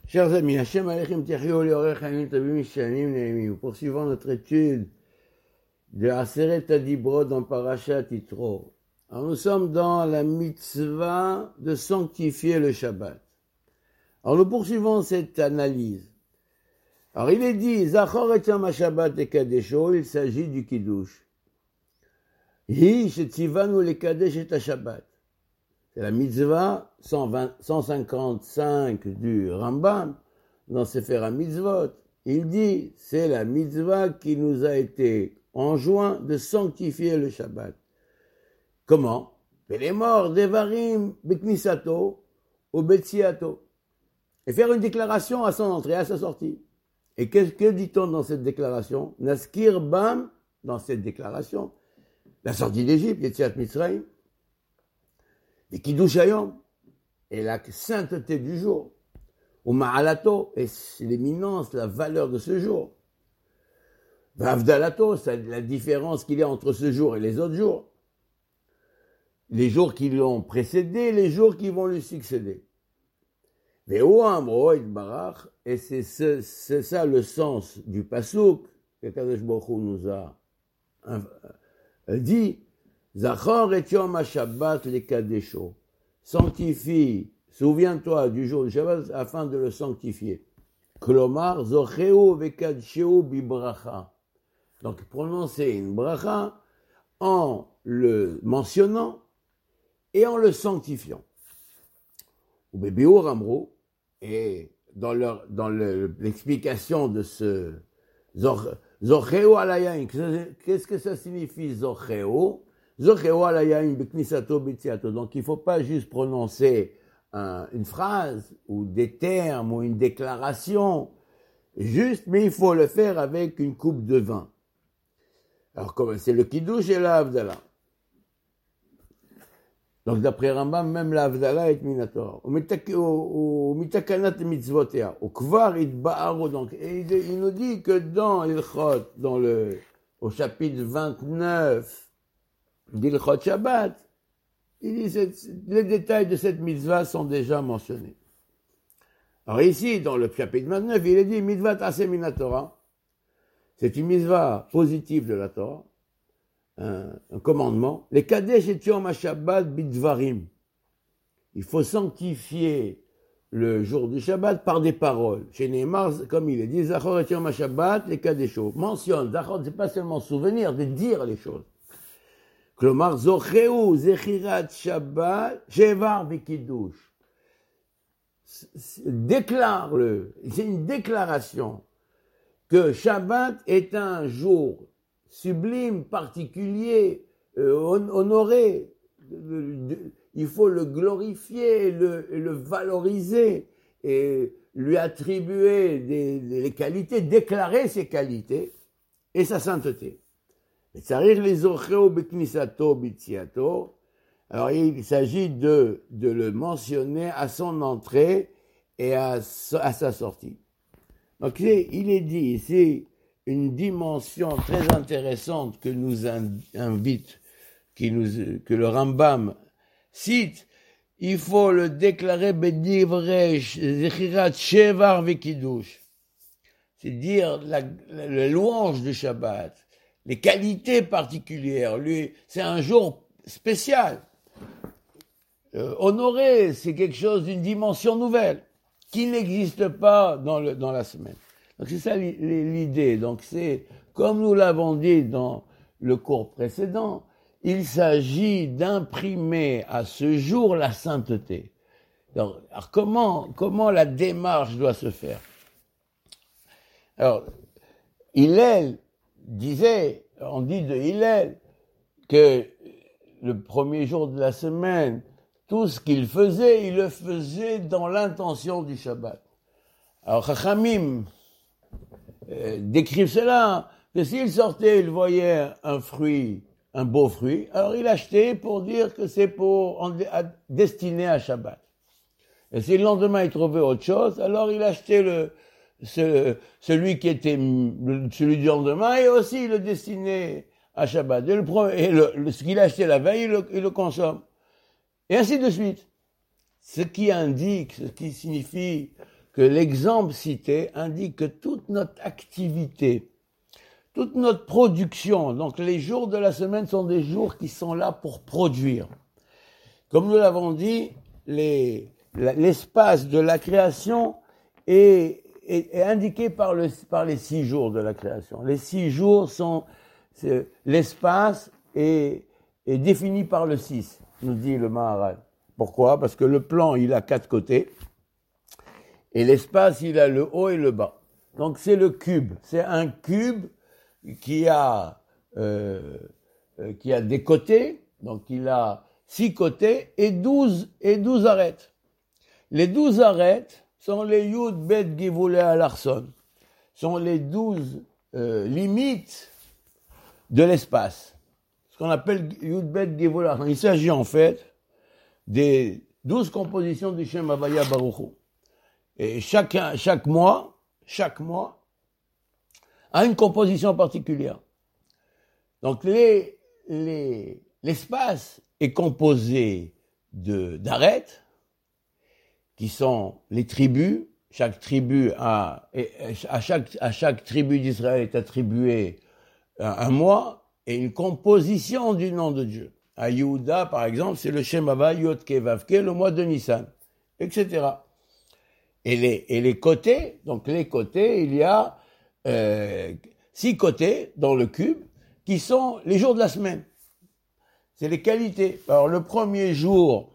Chers amis, Hachem Alechem Tichio Leorech Hayim Tovim Shamim Ne'emim. Poursuivant notre étude de Aseret Adibrot dans Parashat Yitro. Alors nous sommes dans la mitzvah de sanctifier le Shabbat. Alors nous poursuivons cette analyse. Alors il est dit, Zachor et Yom HaShabbat et Kadesho, il s'agit du Kiddush. Hi shetzivanu le Kadesh et HaShabbat. C'est la mitzvah 155 du Rambam dans Sefer HaMitzvot. Il dit, c'est la mitzvah qui nous a été enjoint de sanctifier le Shabbat. Comment? Les morts devarim beknisato ou betsiato. Et faire une déclaration à son entrée, à sa sortie. Et que dit-on dans cette déclaration? Naskir bam, dans cette déclaration, la sortie d'Égypte, Yetziat Mitzrayim, les Kiddush Hayom, et la sainteté du jour, ou Ma'alato, et l'éminence, la valeur de ce jour. Vavdalato, c'est la différence qu'il y a entre ce jour et les autres jours. Les jours qui l'ont précédé, les jours qui vont lui succéder. Et c'est ça le sens du pasuk que Kadosh Baruch Hu nous a dit. Zachor et Yom HaShabbat le Kadesho. Sanctifie, souviens-toi du jour du Shabbat afin de le sanctifier. Klomar, Zocheu vekadsheu bibracha. Donc prononcer une bracha en le mentionnant et en le sanctifiant. Ou Bébiur Amrou, et dans l'explication de ce Zocheu alayain, qu'est-ce que ça signifie Zocheu? Zocheu alayain beknisato betsiato. Donc il ne faut pas juste prononcer une phrase ou des termes ou une déclaration, juste, mais il faut le faire avec une coupe de vin. Alors comme c'est le Kiddush et la Havdalah. Donc d'après Rambam, même la Havdalah est minator. Ou mitakanat mitzvotea. Ou kvar itba'aro. Donc il nous dit que dans Ilchot, au chapitre 29 d'Ilchot Shabbat, il dit les détails de cette mitzvah sont déjà mentionnés. Alors ici, dans le chapitre 29, il est dit mitzvah taseh minatora. C'est une mitzvah positive de la Torah. Un commandement. Les Kadesh et Yom HaShabbat bidvarim. Il faut sanctifier le jour du Shabbat par des paroles. Chez Neymar, comme il est dit, Zachor et Yom HaShabbat, les Kadesho. Mentionne, Zachor, c'est pas seulement souvenir, de dire les choses. Klomar, Zocheu, Zechirat Shabbat, Shevar Vekiddush. Déclare-le. C'est une déclaration que Shabbat est un jour sublime, particulier, honoré. Il faut le glorifier, le valoriser et lui attribuer les qualités, déclarer ses qualités et sa sainteté. Alors il s'agit de le mentionner à son entrée et à sa sortie. Donc il est dit ici une dimension très intéressante que nous invite, que le Rambam cite. Il faut le déclarer bedivrei zechirat shevar vekiddush. C'est dire la louange du Shabbat, les qualités particulières. Lui, c'est un jour spécial. Honoré, c'est quelque chose d'une dimension nouvelle qui n'existe pas dans la semaine. Donc c'est ça l'idée. Donc c'est, comme nous l'avons dit dans le cours précédent, il s'agit d'imprimer à ce jour la sainteté. Alors comment la démarche doit se faire? Alors, Hillel on dit de Hillel que le premier jour de la semaine, tout ce qu'il faisait, il le faisait dans l'intention du Shabbat. Alors Chachamim décrivent cela, que s'il sortait, il voyait un beau fruit, alors il achetait pour dire que c'est destiné à Shabbat. Et si le lendemain il trouvait autre chose, alors il achetait celui qui était celui du lendemain et aussi le destiné à Shabbat. Et ce qu'il achetait la veille, il le consomme. Et ainsi de suite. Ce qui signifie que l'exemple cité indique que toute notre activité, toute notre production, donc les jours de la semaine sont des jours qui sont là pour produire. Comme nous l'avons dit, l'espace de la création est indiqué par les 6 jours de la création. Les 6 jours l'espace est défini par le 6, nous dit le Maharal. Pourquoi? Parce que le plan, il a 4 côtés, et l'espace, il a le haut et le bas. Donc c'est le cube. C'est un cube qui a des côtés, donc il a 6 côtés et 12 arêtes. Les 12 arêtes sont les Yud Bet Givulei Alarson, sont les 12 limites de l'espace. Ce qu'on appelle Yud Bet Givulei Alarson. Il s'agit en fait des 12 compositions du Shem Havaya Baruch Hu. Et chaque mois a une composition particulière. Donc l'espace est composé d'arêtes, qui sont les tribus. Chaque tribu à chaque tribu d'Israël est attribué un mois et une composition du nom de Dieu. À Yehuda, par exemple, c'est le Shem Havaya Yod Ke Vav Ke, le mois de Nissan, etc. Et les côtés, il y a 6 côtés dans le cube qui sont les jours de la semaine. C'est les qualités. Alors le premier jour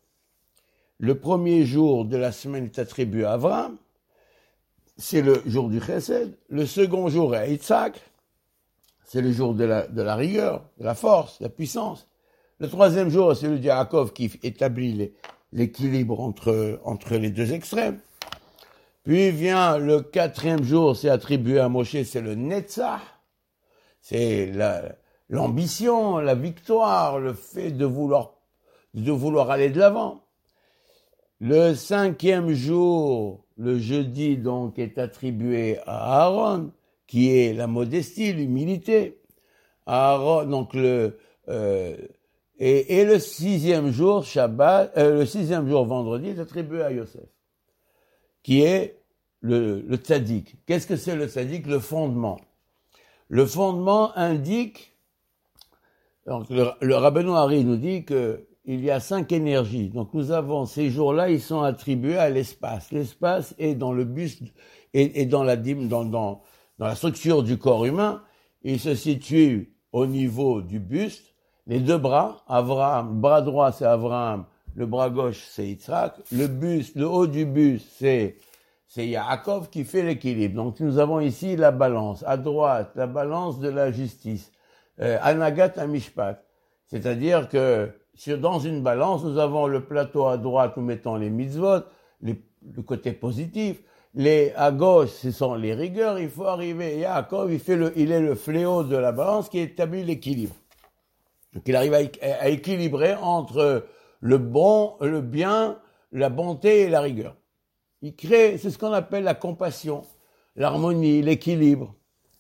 de la semaine est attribué à Abraham, c'est le jour du Chesed. Le second jour est à Yitzhak, c'est le jour de la rigueur, de la force, de la puissance. Le troisième jour, c'est le de Yaakov qui établit l'équilibre entre les deux extrêmes. Puis vient le 4e jour, c'est attribué à Moshe, c'est le Netzach. C'est l'ambition, la victoire, le fait de vouloir aller de l'avant. Le 5e jour, le jeudi, donc, est attribué à Aaron, qui est la modestie, l'humilité. Aaron, donc, et le 6e jour, le 6e jour, vendredi, est attribué à Yosef, qui est le tzaddik. Qu'est-ce que c'est le tzaddik? Le fondement. Le fondement indique, donc le Rabbeinu Hari nous dit que il y a 5 énergies. Donc nous avons ces jours-là, ils sont attribués à l'espace. L'espace est dans le buste et dans la structure du corps humain. Il se situe au niveau du buste. Les 2 bras, Avraham, le bras droit c'est Avraham, le bras gauche c'est Yitzhak. Le buste, le haut du buste c'est Yaakov qui fait l'équilibre. Donc nous avons ici la balance. À droite, la balance de la justice. Anagat Amishpat. C'est-à-dire que dans une balance, nous avons le plateau à droite, nous mettons les mitzvot, le côté positif. À gauche, ce sont les rigueurs. Il faut arriver. Yaakov, il est le fléau de la balance qui établit l'équilibre. Donc il arrive à équilibrer entre le bon, le bien, la bonté et la rigueur. Il crée, c'est ce qu'on appelle la compassion, l'harmonie, l'équilibre.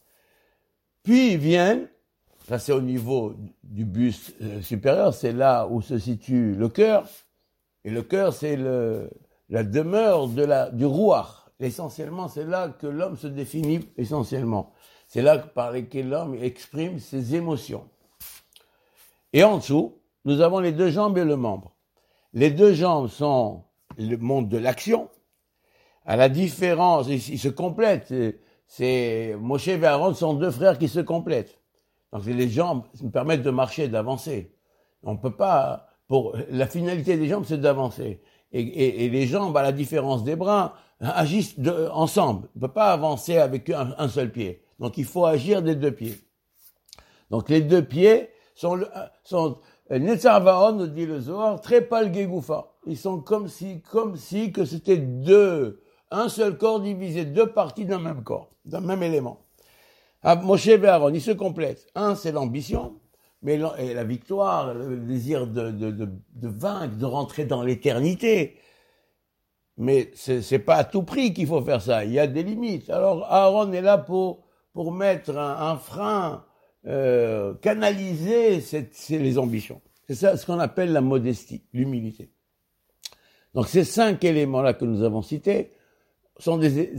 Puis ils viennent, ça c'est au niveau du buste supérieur, c'est là où se situe le cœur. Et le cœur, c'est la demeure du rouach. Essentiellement, c'est là que l'homme se définit essentiellement. C'est là par lequel l'homme exprime ses émotions. Et en dessous, nous avons les 2 jambes et le membre. Les 2 jambes sont le monde de l'action. À la différence, ils se complètent. Moshe et Aaron sont 2 frères qui se complètent. Donc les jambes nous permettent de marcher, d'avancer. On peut pas, la finalité des jambes, c'est d'avancer. Et les jambes, à la différence des bras, agissent ensemble. On ne peut pas avancer avec un seul pied. Donc il faut agir des 2 pieds. Donc les 2 pieds sont Netzar Vaon, nous dit le Zohar, très pal Gegoufa. Ils sont comme si que c'était un seul corps divisé, 2 parties d'un même corps, d'un même élément. Moshe et Aaron, ils se complètent. Un, c'est l'ambition, mais la victoire, le désir de vaincre, de rentrer dans l'éternité. Mais c'est pas à tout prix qu'il faut faire ça. Il y a des limites. Alors Aaron est là pour mettre un frein, canaliser les ambitions. C'est ça ce qu'on appelle la modestie, l'humilité. Donc ces 5 éléments-là que nous avons cités sont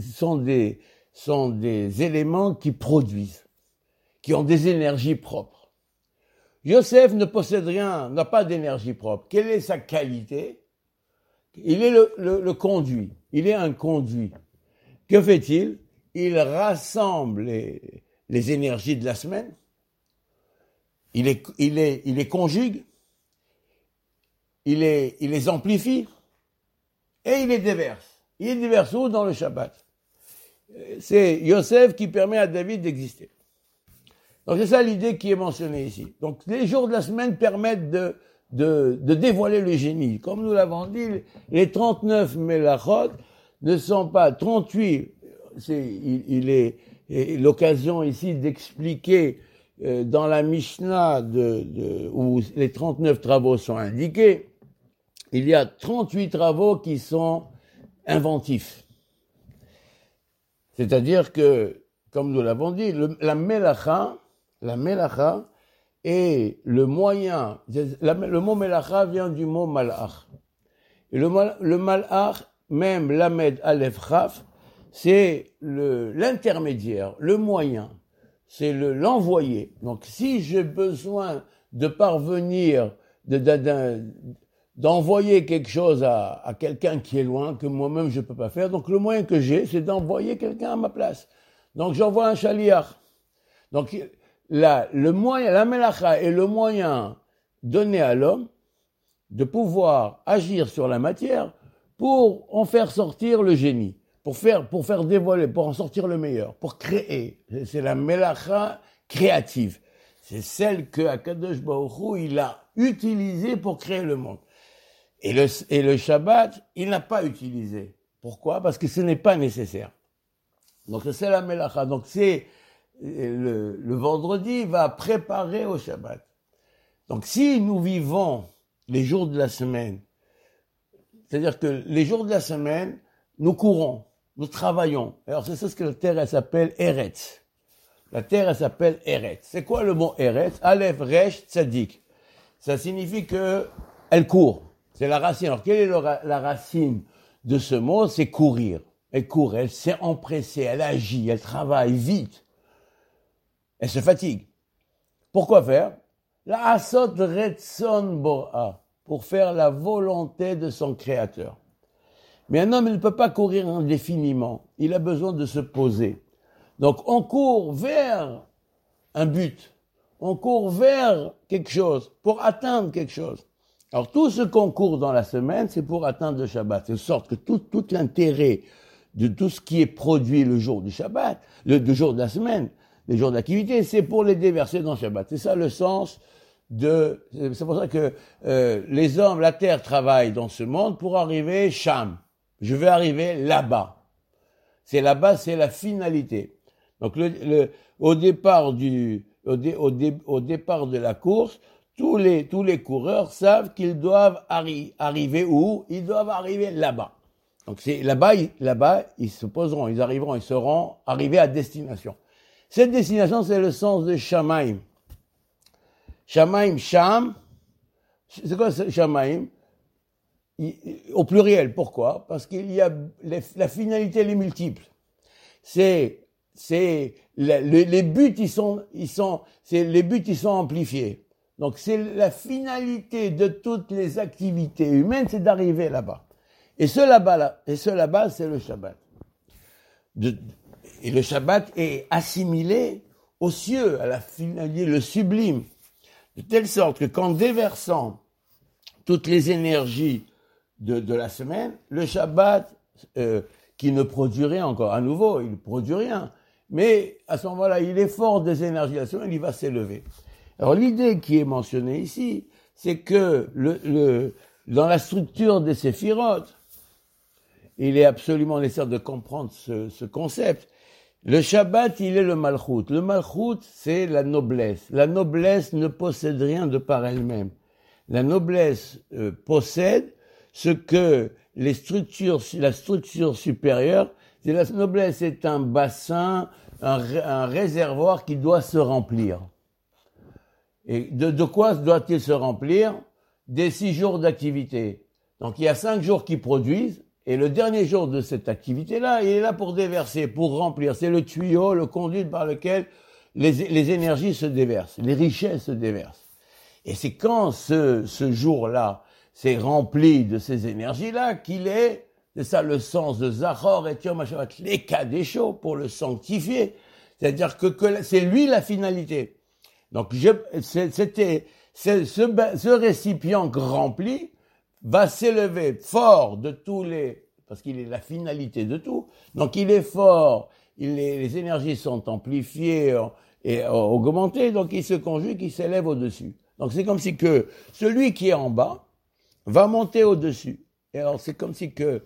des éléments qui produisent, qui ont des énergies propres. Yosef ne possède rien, n'a pas d'énergie propre. Quelle est sa qualité? Il est le conduit. Il est un conduit. Que fait-il? Il rassemble les énergies de la semaine. Il les conjugue. Il les amplifie. Et il les déverse. Il les déverse où? Dans le Shabbat. C'est Yosef qui permet à David d'exister. Donc c'est ça l'idée qui est mentionnée ici. Donc les jours de la semaine permettent de dévoiler le génie. Comme nous l'avons dit, les 39 Melachot ne sont pas 38. Il est l'occasion ici d'expliquer dans la Mishnah où les 39 travaux sont indiqués, il y a 38 travaux qui sont inventifs. C'est-à-dire que, comme nous l'avons dit, la melacha est le moyen. Le mot melacha vient du mot malach. Et le malach, même lamed aleph chaf, c'est l'intermédiaire, le moyen. C'est l'envoyé. Donc, si j'ai besoin de parvenir, d'envoyer quelque chose à quelqu'un qui est loin, que moi-même je peux pas faire, donc le moyen que j'ai, c'est d'envoyer quelqu'un à ma place. Donc, j'envoie un shaliach. Donc, le moyen, la melacha est le moyen donné à l'homme de pouvoir agir sur la matière pour en faire sortir le génie. Pour faire dévoiler, pour en sortir le meilleur, pour créer. C'est la melacha créative. C'est celle que Akadosh Baruch Hu, il a utilisée pour créer le monde. Et le Shabbat, il n'a pas utilisé. Pourquoi? Parce que ce n'est pas nécessaire. Donc c'est la melacha. Donc c'est le vendredi va préparer au Shabbat. Donc si nous vivons les jours de la semaine, c'est-à-dire que les jours de la semaine, nous courons. Nous travaillons. Alors, c'est ça ce que la terre, elle s'appelle Eretz. La terre, elle s'appelle Eretz. C'est quoi le mot Eretz? Aleph, Resh, Tzadik. Ça signifie que elle court. C'est la racine. Alors, quelle est la racine de ce mot? C'est courir. Elle court, elle s'est empressée, elle agit, elle travaille vite. Elle se fatigue. Pourquoi faire? La Asot Retzon Boa. Pour faire la volonté de son créateur. Mais un homme, il ne peut pas courir indéfiniment. Il a besoin de se poser. Donc, on court vers un but. On court vers quelque chose, pour atteindre quelque chose. Alors, tout ce qu'on court dans la semaine, c'est pour atteindre le Shabbat. De sorte que tout l'intérêt de tout ce qui est produit le jour du Shabbat, le jour de la semaine, les jours d'activité, c'est pour les déverser dans le Shabbat. C'est ça le sens c'est pour ça que les hommes, la terre travaille dans ce monde pour arriver Sham. Je vais arriver là-bas. C'est là-bas, c'est la finalité. Donc au départ de la course, tous les coureurs savent qu'ils doivent arriver où? Ils doivent arriver là-bas. Donc c'est là-bas, ils se poseront, ils seront arrivés à destination. Cette destination, c'est le sens de Shamaim. Shamaim, Sham, c'est quoi Shamaim? Au pluriel, pourquoi? Parce qu'il y a la finalité, elle est multiple. Les buts, les buts, ils sont amplifiés. Donc, c'est la finalité de toutes les activités humaines, c'est d'arriver là-bas. Et ce là-bas, c'est le Shabbat. Et le Shabbat est assimilé aux cieux, à la finalité, le sublime. De telle sorte que qu'en déversant toutes les énergies de la semaine, le Shabbat, qui ne produit rien encore, à nouveau, il ne produit rien, mais à ce moment-là, il est fort des énergies de la semaine, il va s'élever. Alors l'idée qui est mentionnée ici, c'est que dans la structure des séphirotes, il est absolument nécessaire de comprendre ce concept. Le Shabbat, il est le Malchut. Le Malchut, c'est la noblesse. La noblesse ne possède rien de par elle-même. La noblesse possède ce que la structure supérieure, la noblesse est un bassin, un réservoir qui doit se remplir. Et de quoi doit-il se remplir? Des 6 jours d'activité. Donc il y a 5 jours qui produisent Et le dernier jour de cette activité-là, il est là pour déverser, pour remplir. C'est le tuyau, le conduit par lequel les énergies se déversent, les richesses se déversent. Et c'est quand ce jour-là s'est rempli de ces énergies-là qu'il est, c'est ça le sens de Zachor et Yom HaShabbat, les Kadesho, pour le sanctifier. C'est-à-dire que c'est lui la finalité. Donc ce récipient rempli va s'élever fort de tous parce qu'il est la finalité de tout. Donc il est fort, les énergies sont amplifiées et augmentées, donc il se conjugue, il s'élève au-dessus. Donc c'est comme si que celui qui est en bas va monter au-dessus. Et alors c'est comme si que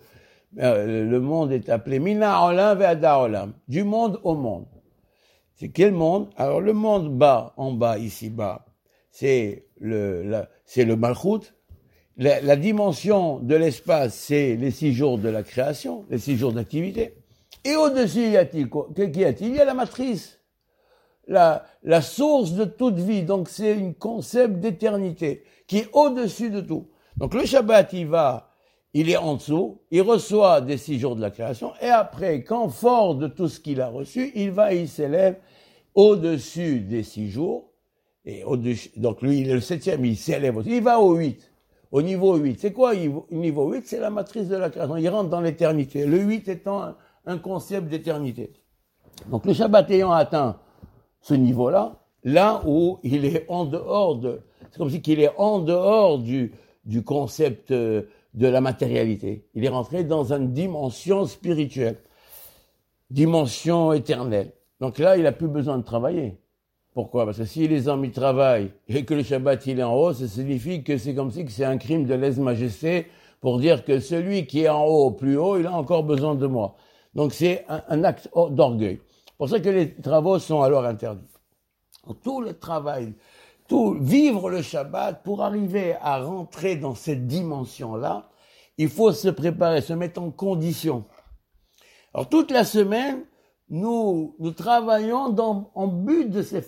le monde est appelé Mina Olam Ve'ada Olam, du monde au monde. C'est quel monde? Alors le monde bas, en bas, ici bas, c'est le Malchut. La dimension de l'espace, c'est les 6 jours de la création, les 6 jours d'activité. Et au-dessus, y a-t-il quoi? Qu'y a-t-il? Il y a la matrice, la source de toute vie. Donc c'est un concept d'éternité qui est au-dessus de tout. Donc le Shabbat, il est en dessous, il reçoit des 6 jours de la création, et après, quand fort de tout ce qu'il a reçu, il s'élève au-dessus des 6 jours, et au-dessus, donc lui, il est le 7e, il s'élève aussi, il va au 8. Au niveau 8, c'est quoi le niveau 8? C'est la matrice de la création. Il rentre dans l'éternité. Le 8 étant un concept d'éternité. Donc le Shabbat ayant atteint ce niveau-là, là où il est en dehors c'est comme si qu'il est en dehors du concept de la matérialité. Il est rentré dans une dimension spirituelle, dimension éternelle. Donc là, il n'a plus besoin de travailler. Pourquoi? Parce que si les hommes y travaillent et que le Shabbat il est en haut, ça signifie que c'est comme si que c'est un crime de lèse-majesté pour dire que celui qui est en haut, plus haut, il a encore besoin de moi. Donc c'est un acte d'orgueil. C'est pour ça que les travaux sont alors interdits. Donc, tout le travail, vivre le Shabbat, pour arriver à rentrer dans cette dimension-là, il faut se préparer, se mettre en condition. Alors toute la semaine, nous travaillons en but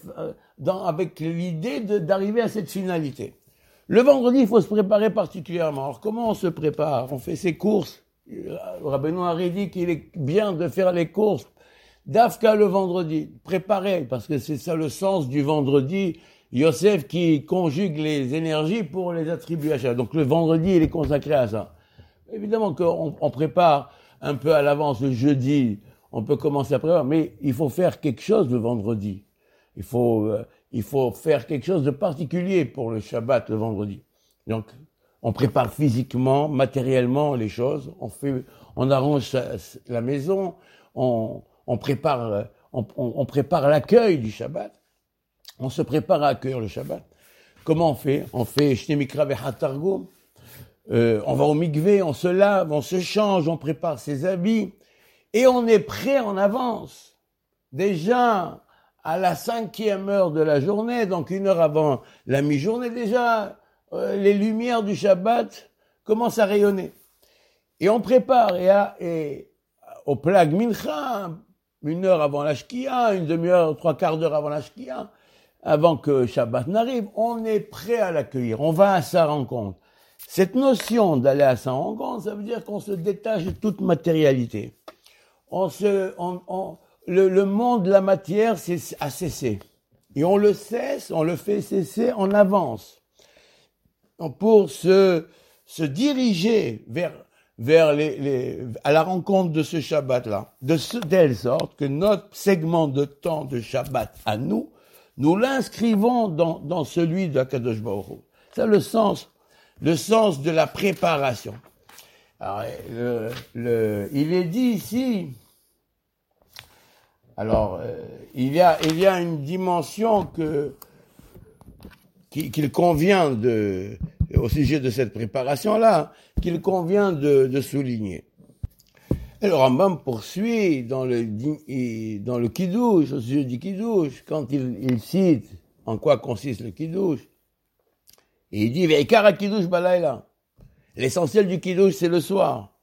avec l'idée d'arriver à cette finalité. Le vendredi, il faut se préparer particulièrement. Alors, comment on se prépare? On fait ses courses. Rabbeinu Hari dit qu'il est bien de faire les courses d'Afka le vendredi. Préparer, parce que c'est ça le sens du vendredi. Yosef qui conjugue les énergies pour les attribuer à Shabbat. Donc, le vendredi, il est consacré à ça. Évidemment qu'on prépare un peu à l'avance le jeudi. On peut commencer à préparer, mais il faut faire quelque chose le vendredi. Il faut faire quelque chose de particulier pour le Shabbat le vendredi. Donc, on prépare physiquement, matériellement les choses. On arrange la maison. On prépare l'accueil du Shabbat. On se prépare à accueillir le Shabbat. Comment on fait? On fait Shnei Mikra V'Echat Targum. On va au mikvé, on se lave, on se change, on prépare ses habits. Et on est prêt en avance. Déjà, à la 5e heure de la journée, donc 1 heure avant la mi-journée, déjà, les lumières du Shabbat commencent à rayonner. Et on prépare, et au plag mincha, 1 heure avant la shkia, 1 demi-heure, 3/4 d'heure avant la shkia, avant que Shabbat n'arrive, on est prêt à l'accueillir. On va à sa rencontre. Cette notion d'aller à sa rencontre, ça veut dire qu'on se détache de toute matérialité. Le monde de la matière a cessé. Et on le cesse, on le fait cesser en avance. Donc pour se diriger à la rencontre de ce Shabbat-là, de telle sorte que notre segment de temps de Shabbat à nous l'inscrivons dans celui de Kadosh Baruch Hu. C'est le sens de la préparation. Alors, il est dit ici, alors, il y a une dimension qu'il convient au sujet de cette préparation-là, qu'il convient de souligner. Et le Rambam poursuit dans le Kiddush, au sujet du Kiddush, quand il cite en quoi consiste le Kiddush. Et il dit, Ve'ikar Kiddush balayla. L'essentiel du Kiddush, c'est le soir.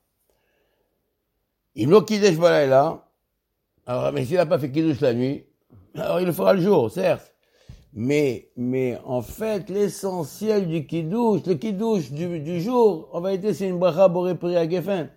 Imlo Kiddush balayla. Alors, mais s'il n'a pas fait Kiddush la nuit, alors il le fera le jour, certes. Mais en fait, l'essentiel du Kiddush, le Kiddush du jour, en vérité, c'est une bracha boré pri à Geffen.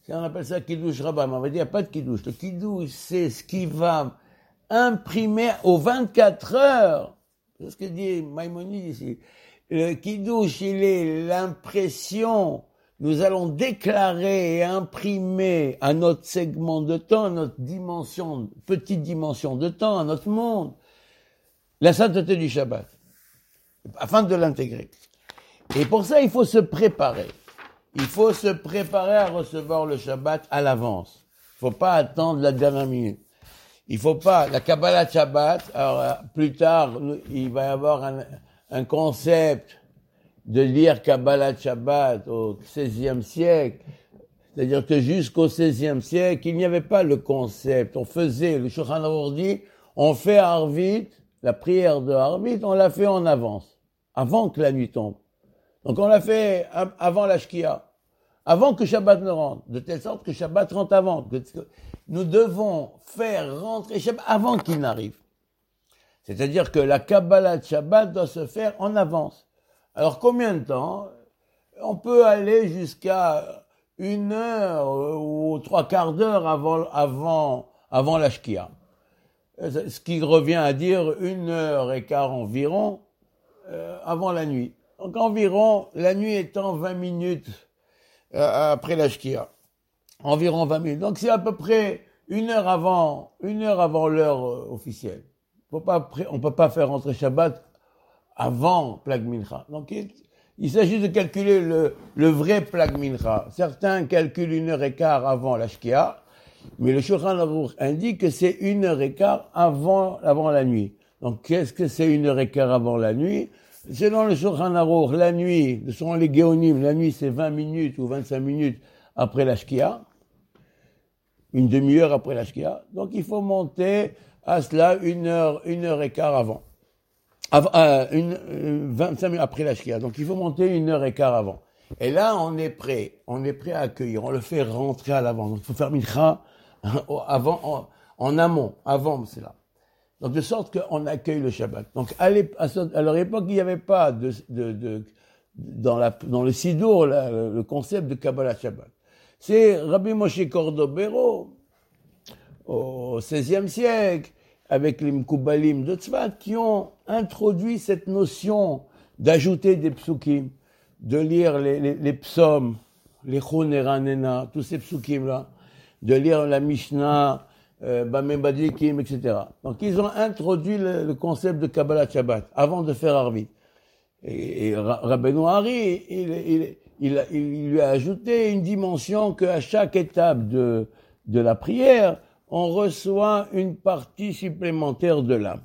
On appelle ça Kiddush Rabbah, mais on va dire, il n'y a pas de Kiddush. Le Kiddush, c'est ce qui va imprimer aux 24 heures. C'est ce que dit Maïmonide ici. Le Kiddush, il est l'impression, nous allons déclarer et imprimer à notre segment de temps, à notre dimension, petite dimension de temps, à notre monde, la sainteté du Shabbat, afin de l'intégrer. Et pour ça, il faut se préparer. Il faut se préparer à recevoir le Shabbat à l'avance. Il ne faut pas attendre la dernière minute. Il ne faut pas, la Kabbalah Shabbat, alors plus tard, il va y avoir un concept de lire Kabbalah Shabbat au XVIe siècle. C'est-à-dire que jusqu'au XVIe siècle, il n'y avait pas le concept. On faisait, le Shulchan Aruch dit, on fait Arvit, la prière de Arvit, on l'a fait en avance, avant que la nuit tombe. Donc on l'a fait avant la Shkia, avant que Shabbat ne rentre, de telle sorte que Shabbat rentre avant. Nous devons faire rentrer Shabbat avant qu'il n'arrive. C'est-à-dire que la Kabbalah de Shabbat doit se faire en avance. Alors combien de temps? On peut aller jusqu'à 1 heure ou 3/4 d'heure avant la Shkia. Ce qui revient à dire 1h15 environ avant la nuit. Donc environ, la nuit étant 20 minutes après la Shkia. Environ 20 minutes. Donc c'est à peu près 1 heure avant l'heure officielle. On peut pas faire rentrer Shabbat avant Plag Mincha. Donc il s'agit de calculer le vrai Plag Mincha. Certains calculent 1h15 avant la Shkia, mais le Shulchan Aruch indique que c'est 1h15 avant la nuit. Donc qu'est-ce que c'est 1h15 avant la nuit? Selon le Shulchan Aruch, la nuit, selon les Géonim, la nuit c'est 20 minutes ou 25 minutes après la Shkia, une demi-heure après la Shkia. Donc il faut monter à cela 1h15 avant. 25 minutes après la Shkia. Donc il faut monter 1h15 avant. Et là on est prêt à accueillir, on le fait rentrer à l'avant. Donc il faut faire Mincha avant, en amont, avant cela. Donc de sorte qu'on accueille le Shabbat. Donc à leur époque, il n'y avait pas dans le Sidour le concept de Kabbalah Shabbat. C'est Rabbi Moshe Cordovero au XVIe siècle, avec les Mkoubalim de Tzfat, qui ont introduit cette notion d'ajouter des psukim, de lire les psaumes, les Chon et Ranena, tous ces psukim-là, de lire la Mishnah, Bamem Badikim, etc. Donc ils ont introduit le concept de Kabbalah Shabbat avant de faire Arvit. Et Rabbeinu Hari, il lui a ajouté une dimension qu'à chaque étape de la prière, on reçoit une partie supplémentaire de l'âme.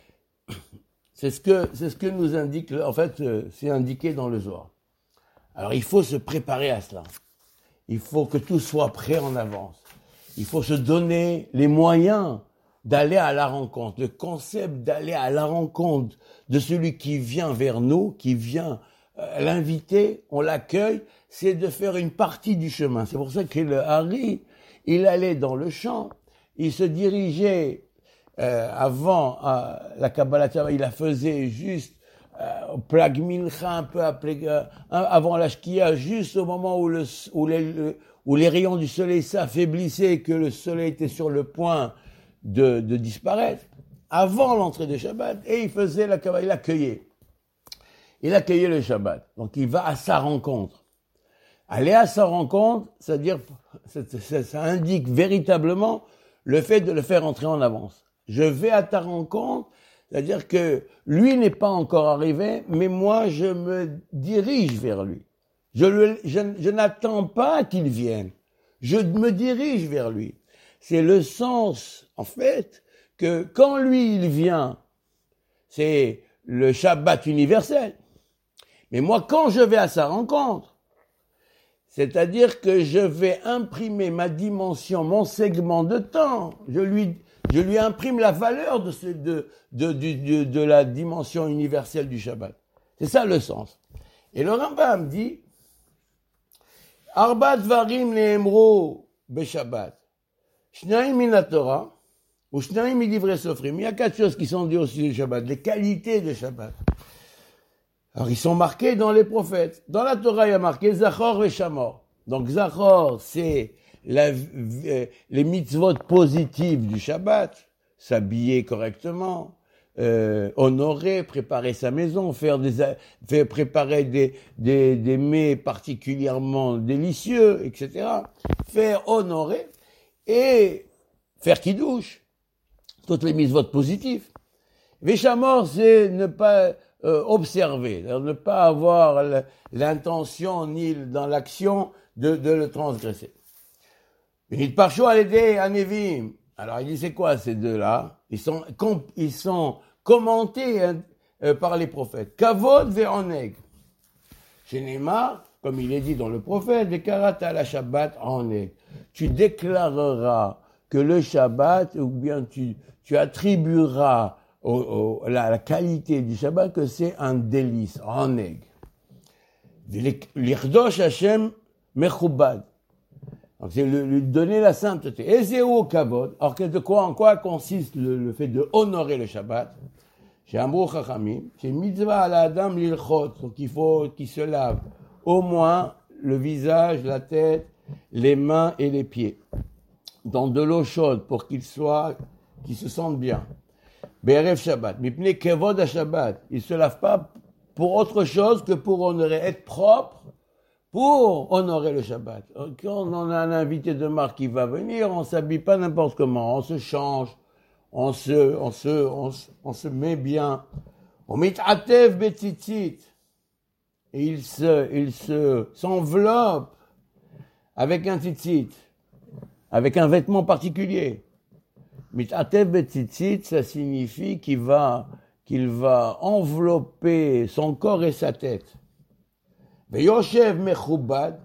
C'est ce que nous indique, en fait, c'est indiqué dans le Zohar. Alors il faut se préparer à cela. Il faut que tout soit prêt en avance. Il faut se donner les moyens d'aller à la rencontre. Le concept d'aller à la rencontre de celui qui vient vers nous, qui vient l'inviter, on l'accueille, c'est de faire une partie du chemin. C'est pour ça que le Hari, il allait dans le champ, il se dirigeait avant la Kabbalah, il la faisait juste au Plag Mincha, un peu avant la Shkia, juste au moment où les rayons du soleil s'affaiblissaient, que le soleil était sur le point de disparaître, avant l'entrée de Shabbat, et il faisait la Kabbalah, il accueillait le Shabbat. Donc il va à sa rencontre. Aller à sa rencontre, c'est-à-dire, ça indique véritablement le fait de le faire entrer en avance. Je vais à ta rencontre, c'est-à-dire que lui n'est pas encore arrivé, mais moi je me dirige vers lui. Je n'attends pas qu'il vienne. Je me dirige vers lui. C'est le sens, en fait, que quand lui il vient, c'est le Shabbat universel. Mais moi, quand je vais à sa rencontre, c'est-à-dire que je vais imprimer ma dimension, mon segment de temps. Je lui imprime la valeur de la dimension universelle du Shabbat. C'est ça le sens. Et le Rambam dit, Arba dvarim neemru beshabbat, shnaim min Torah, ou shnaim midivre sofrim. Il y a 4 choses qui sont dites aussi du Shabbat, les qualités de Shabbat. Alors, ils sont marqués dans les prophètes. Dans la Torah, il y a marqué Zachor et Shamor. Donc, Zachor, c'est les mitzvot positives du Shabbat, s'habiller correctement, honorer, préparer sa maison, faire préparer des mets particulièrement délicieux, etc. Faire honorer et faire kiddush, toutes les mitzvot positives. Veshamor, c'est ne pas observer, ne pas avoir l'intention ni dans l'action de le transgresser. Unit parcho alédé anevim. Alors il dit c'est quoi ces deux-là? Ils sont commentés par les prophètes. Kavod ve'oneg. Chez Neymar, comme il est dit dans le prophète, Vekarata la Shabbat oneg. Tu déclareras que le Shabbat, ou bien tu attribueras la qualité du Shabbat que c'est un délice, oneg. L'irdosh Hashem mechubad. Donc c'est lui donner la sainteté. Et c'est au kavod. Alors en quoi consiste le fait de honorer le Shabbat? Chez Amrou Chachamim, c'est mitzvah à la adam l'ilchot, donc il faut qu'il se lave au moins le visage, la tête, les mains et les pieds dans de l'eau chaude pour qu'il se sente bien. Be'erev Shabbat, mipnei kavod à Shabbat, il se lave pas pour autre chose que pour honorer, être propre. Pour honorer le Shabbat. Quand on a un invité de marque qui va venir, on s'habille pas n'importe comment, on se change, on se met bien. On met atev betzitzit. Et il s'enveloppe avec un tzitzit, avec un vêtement particulier. Mit atev betzitzit, ça signifie qu'il va envelopper son corps et sa tête. Ve'yoshev mechubad,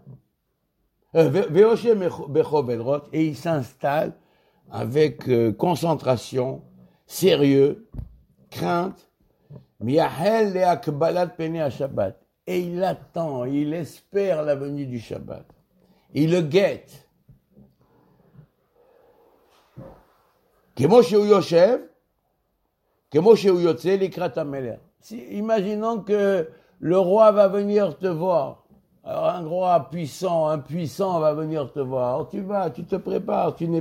et il s'installe avec concentration, sérieux, crainte, miahel le'akbalat penei Shabbat, et il attend, il espère la venue du Shabbat, il le guette. Kemo shehu yoshev, kemo shehu yotze likrat hamelech. Imaginons que le roi va venir te voir. Alors un roi puissant, un puissant va venir te voir. Alors tu te prépares, tu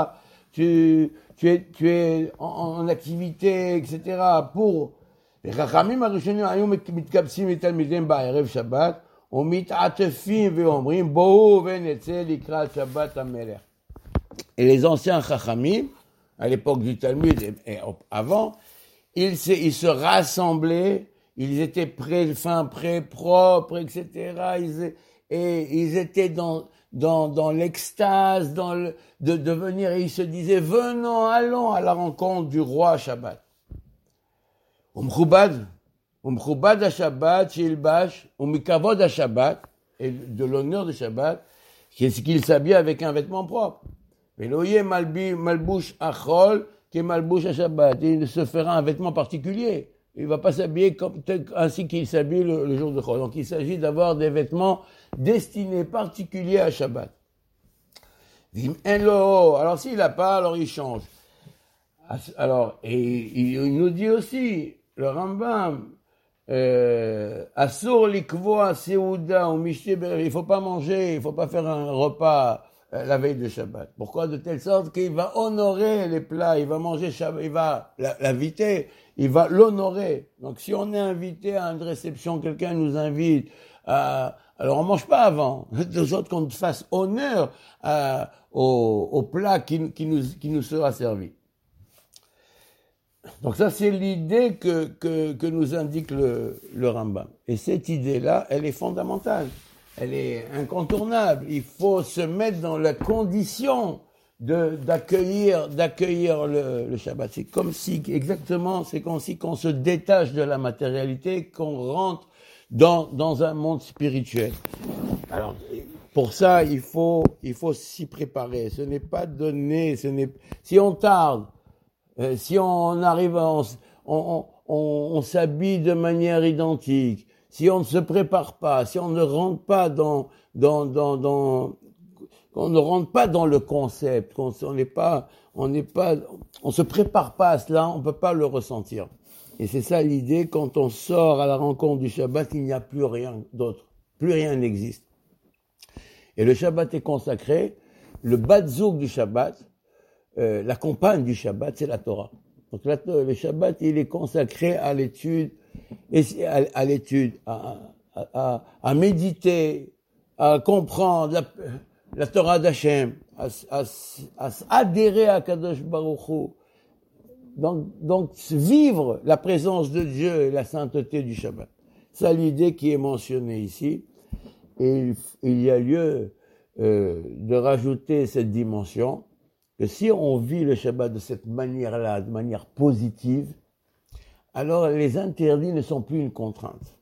es en activité, etc. Pour les Chachamim הראשונים היו מתקבצים לתלמידיהם בערב שבת ומתעטפים ואומרים בואו ונצא לקראת שבת המלך. Et les anciens Chachamim, à l'époque du Talmud et avant, ils se rassemblaient. Ils étaient prêts, propres, etc. Ils étaient dans l'extase, de venir, et ils se disaient, venons, allons à la rencontre du roi Shabbat. Umchubad à Shabbat, Shilbash, Umikavod à Shabbat, et de l'honneur de Shabbat, c'est qu'il s'habille avec un vêtement propre. Veloye malbouche achol, qui est malbouche à Shabbat. Il se fera un vêtement particulier. Il ne va pas s'habiller ainsi qu'il s'habille le jour de Chol. Donc il s'agit d'avoir des vêtements destinés particuliers à Shabbat. Alors s'il n'a pas, alors il change. Alors, et il nous dit aussi, le Rambam, Asur likvoa seuda ou mishte berev, il ne faut pas manger, il ne faut pas faire un repas la veille de Shabbat. Pourquoi? De telle sorte qu'il va honorer les plats, il va manger Shabbat, il va l'inviter, il va l'honorer. Donc si on est invité à une réception, quelqu'un nous invite, alors on mange pas avant, de sorte qu'on fasse honneur au plat qui nous sera servi. Donc ça c'est l'idée que nous indique le Rambam. Et cette idée-là, elle est fondamentale. Elle est incontournable. Il faut se mettre dans la condition d'accueillir le Shabbat. C'est comme si, exactement, c'est comme si qu'on se détache de la matérialité, qu'on rentre dans un monde spirituel. Alors, pour ça, il faut s'y préparer. Ce n'est pas donné, si on tarde, si on arrive, on s'habille de manière identique, si on ne se prépare pas, si on ne rentre pas on ne rentre pas dans le concept, on se prépare pas à cela, on peut pas le ressentir. Et c'est ça l'idée, quand on sort à la rencontre du Shabbat, il n'y a plus rien d'autre. Plus rien n'existe. Et le Shabbat est consacré, le Bat-Zouk du Shabbat, la compagne du Shabbat, c'est la Torah. Donc le Shabbat, il est consacré à l'étude, à méditer, à comprendre la Torah d'Hachem, à adhérer à Kadosh Baruch Hu. Donc vivre la présence de Dieu et la sainteté du Shabbat. C'est l'idée qui est mentionnée ici. Et il y a lieu de rajouter cette dimension, que si on vit le Shabbat de cette manière-là, de manière positive, alors les interdits ne sont plus une contrainte.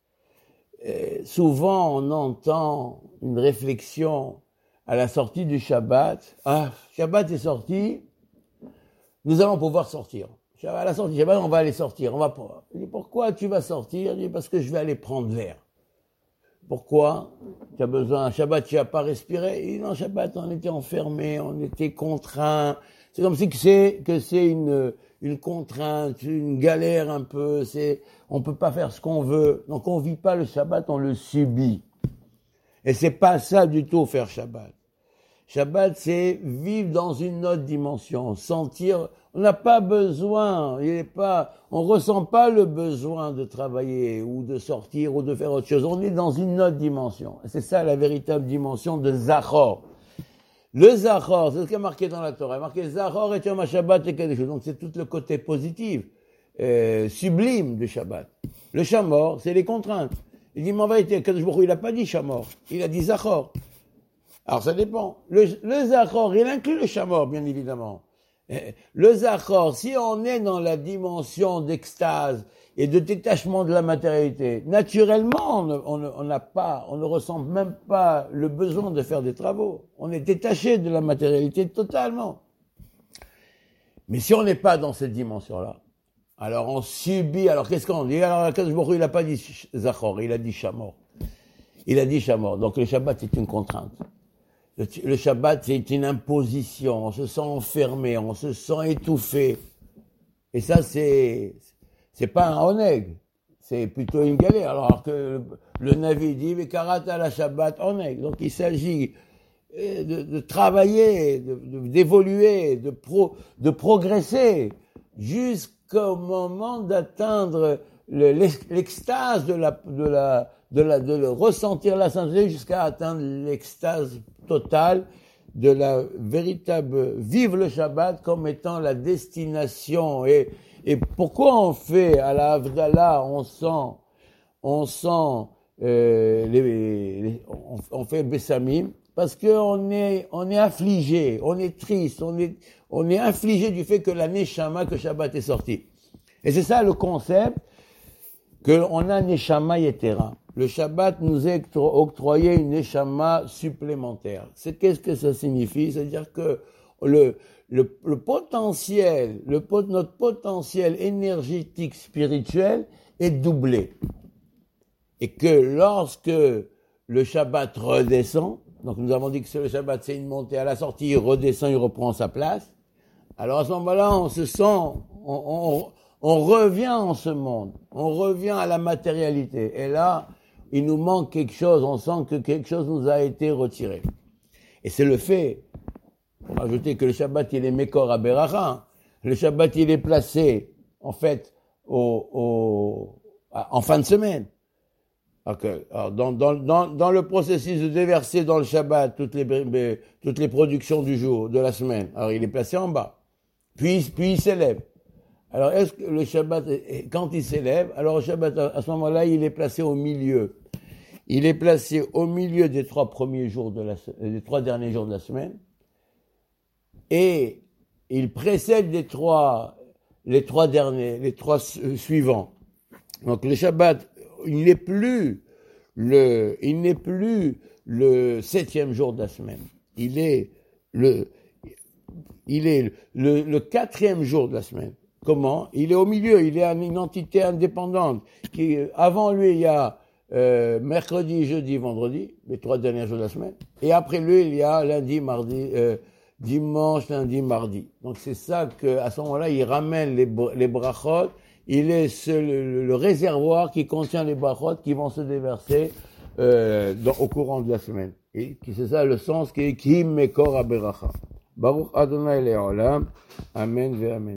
Souvent, on entend une réflexion à la sortie du Shabbat. Ah, Shabbat est sorti, nous allons pouvoir sortir. À la sortie du Shabbat, on va aller sortir. Il dit, pourquoi tu vas sortir? Il dit, parce que je vais aller prendre l'air. Pourquoi? Tu as besoin, Shabbat, tu n'as pas respiré? Il dit, non, Shabbat, on était enfermés, on était contraints. C'est comme si que c'est une contrainte, une galère un peu. On peut pas faire ce qu'on veut. Donc on vit pas le Shabbat, on le subit. Et c'est pas ça du tout, faire Shabbat. Shabbat, c'est vivre dans une autre dimension, sentir. On n'a pas besoin, on ressent pas le besoin de travailler ou de sortir ou de faire autre chose. On est dans une autre dimension. C'est ça la véritable dimension de Zachor. Le Zachor, c'est ce qui est marqué dans la Torah. Il est marqué Zachor et Yom HaShabbat et quelque chose. Donc c'est tout le côté positif, sublime du Shabbat. Le Shamor, c'est les contraintes. Il dit, m'en va été, Kadosh Baruch Hu, il n'a pas dit Shamor, il a dit Zachor. Alors ça dépend. Le Zachor, il inclut le Shamor, bien évidemment. Le Zachor, si on est dans la dimension d'extase et de détachement de la matérialité, naturellement, on ne ressent même pas le besoin de faire des travaux. On est détaché de la matérialité totalement. Mais si on n'est pas dans cette dimension-là, alors on subit, alors qu'est-ce qu'on dit? Alors Kadosh Baruch Hu, il n'a pas dit Zachor, il a dit Shamor. Il a dit Shamor. Donc le Shabbat, c'est une contrainte. Le Shabbat, c'est une imposition. On se sent enfermé, on se sent étouffé. Et ça, c'est pas un oneg. C'est plutôt une galère. Alors que le Navi dit, Vekarata la Shabbat oneg. Donc il s'agit de travailler, d'évoluer, de progresser jusqu'au moment d'atteindre l'extase de ressentir la sainteté jusqu'à atteindre l'extase totale de la véritable vivre le Shabbat comme étant la destination. Et pourquoi on fait à la Havdalah, on fait Bessamim? Parce que on est affligé, on est triste, on est affligé du fait que la Neshama, que Shabbat est sorti. Et c'est ça le concept, qu'on a Neshama Yetera. Le Shabbat nous a octroyé une Neshama supplémentaire. Qu'est-ce que ça signifie? C'est-à-dire que le potentiel, notre potentiel énergétique spirituel est doublé. Et que lorsque le Shabbat redescend, donc nous avons dit que le Shabbat c'est une montée, à la sortie il redescend, il reprend sa place, alors à ce moment-là on se sent, on revient en ce monde, on revient à la matérialité, et là il nous manque quelque chose, on sent que quelque chose nous a été retiré. Et c'est le fait, on va ajouter que le Shabbat il est Mekor Aberacha, le Shabbat il est placé en fait en fin de semaine. Okay. Alors, dans le processus de déverser dans le Shabbat toutes les productions du jour, de la semaine, alors il est placé en bas, puis il s'élève. Alors est-ce que le Shabbat, quand il s'élève, alors le Shabbat à ce moment-là il est placé au milieu. Il est placé au milieu des 3 premiers jours des 3 derniers jours de la semaine, et il précède les trois suivants. Donc le Shabbat, il n'est plus le 7e jour de la semaine. Il est le 4e jour de la semaine. Comment? Il est au milieu, il est une entité indépendante. Avant lui, il y a mercredi, jeudi, vendredi, les 3 derniers jours de la semaine. Et après lui, il y a lundi, mardi, dimanche, lundi, mardi. Donc c'est ça qu'à ce moment-là, il ramène les brachot. Il est le réservoir qui contient les brachot qui vont se déverser au courant de la semaine. Et c'est ça le sens qui est Ki Mekor Aberacha. Baruch Adonai Le'olam. Amen ve Amen.